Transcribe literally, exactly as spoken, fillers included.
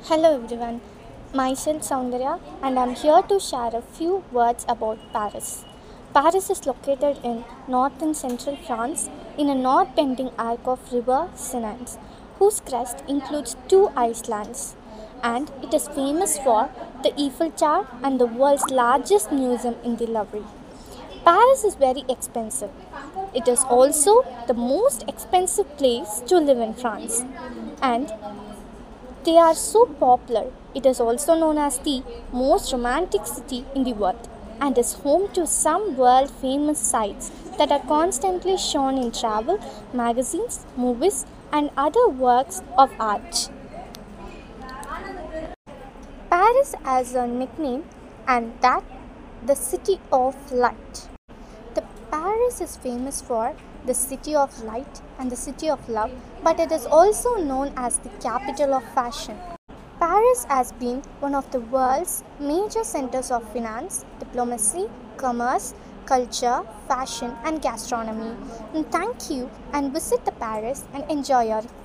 Hello everyone, myself Soundarya and I'm here to share a few words about Paris. Paris is located in north and central France in a north bending arc of river Seine, whose crest includes two islands, and it is famous for the Eiffel Tower and the world's largest museum in the Louvre. Paris is very expensive. It is also the most expensive place to live in France, and they are so popular. It is also known as the most romantic city in the world and is home to some world famous sites that are constantly shown in travel, magazines, movies, and other works of art. Paris has a nickname, and that the City of Light. The Paris is famous for the City of Light and the City of Love, but it is also known as the capital of fashion. Paris has been one of the world's major centers of finance, diplomacy, commerce, culture, fashion, and gastronomy. And thank you and visit the Paris and enjoy your